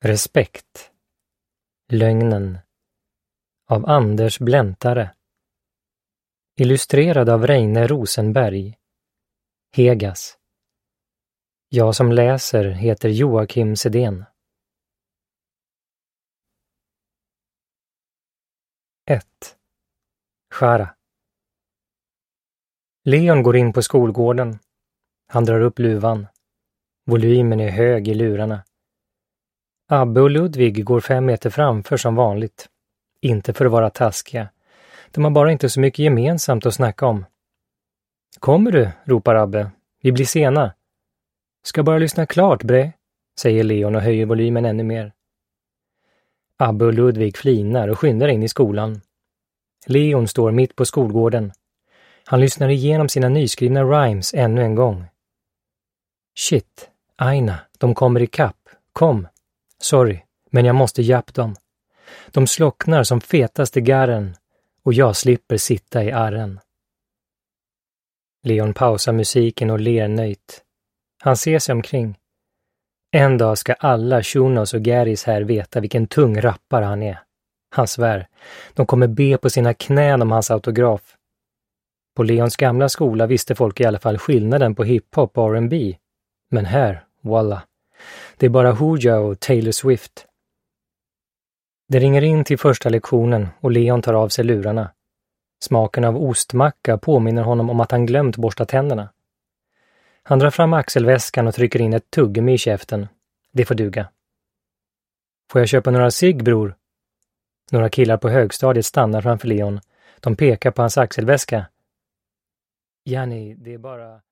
Respekt. Lögnen. Av Anders Bläntare. Illustrerad av Reine Rosenberg. Hegas. Jag som läser heter Joakim Sedén. 1. Shara. Leon går in på skolgården. Han drar upp luvan. Volymen är hög i lurarna. Abbe och Ludvig går 5 meter framför som vanligt. Inte för att vara taskiga. De har bara inte så mycket gemensamt att snacka om. Kommer du, ropar Abbe. Vi blir sena. Ska bara lyssna klart, bre, säger Leon och höjer volymen ännu mer. Abbe och Ludvig flinar och skyndar in i skolan. Leon står mitt på skolgården. Han lyssnar igenom sina nyskrivna rhymes ännu en gång. Shit, Aina, de kommer i kapp. Kom. Sorry, men jag måste japp dem. De slocknar som fetaste garren och jag slipper sitta i arren. Leon pausar musiken och ler nöjt. Han ser sig omkring. En dag ska alla Shunos och Garis här veta vilken tung rappare han är. Han svär. De kommer be på sina knän om hans autograf. På Leons gamla skola visste folk i alla fall skillnaden på hiphop och R&B. Men här, walla. Det är bara Hooja och Taylor Swift. Det ringer in till första lektionen och Leon tar av sig lurarna. Smaken av ostmacka påminner honom om att han glömt borsta tänderna. Han drar fram axelväskan och trycker in ett tuggummi i käften. Det får duga. Får jag köpa några cigg, bror? Några killar på högstadiet stannar framför Leon. De pekar på hans axelväska. Janni, det är bara...